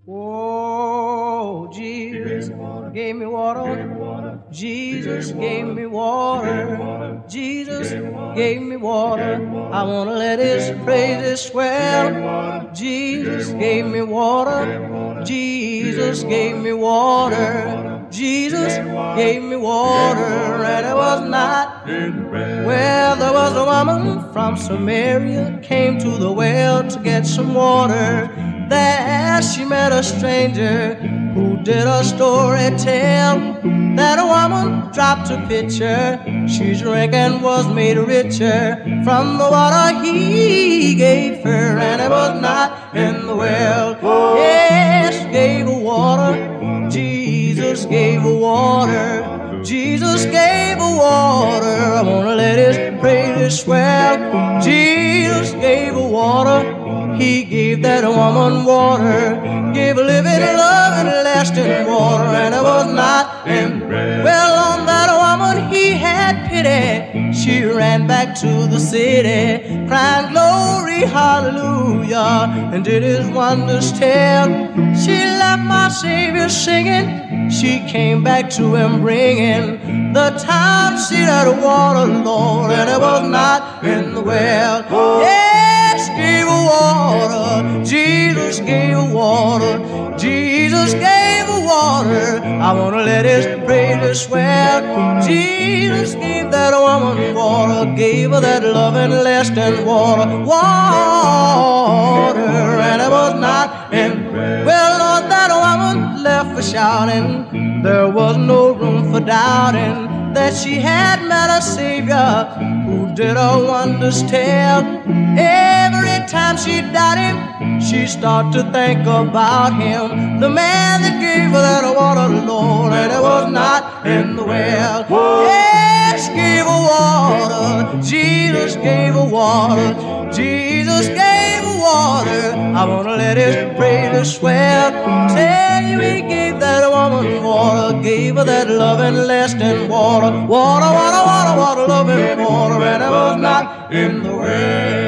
Oh, Jesus gave me water. Jesus gave me water. Jesus gave me water. I want to let his praises swell. Jesus gave me water. Jesus gave me water. Jesus gave me water. And it was not. Well, there was a woman from Samaria came to the well to get some water. There she met a stranger who did a story tell that a woman dropped a pitcher. She drank and was made richer from the water he gave her, and it was not in the well. Yes, gave her water. Jesus gave her water. Jesus gave her water. I wanna let his praises swell. Jesus gave her water. He gave that woman water, gave a living, loving, lasting water, and it was not in. Well, on that woman he had pity. She ran back to the city, crying glory, hallelujah, and did his wonders tell. She left my Savior singing. She came back to him bringing the time to see that water, Lord, and it was not in the well. Yes, gave her water. Jesus gave her water. Jesus gave her water. I want to let his praises swell. Jesus gave that woman water, gave her that loving, lasting water. Water, and it was not in. Well, Lord, that woman left for shouting. There was no room for doubting that she had met a Savior who did her wonders tell. Every time she doubted him, she started to think about him, the man that gave her that water, Lord, and it was not in the well. Yes, gave her water. Jesus gave her water. Jesus gave her water. I want to let his praises swell. Tell you he gave that woman water, gave her that loving, lasting water. Water, water, water, water, loving water, and it was not in the well.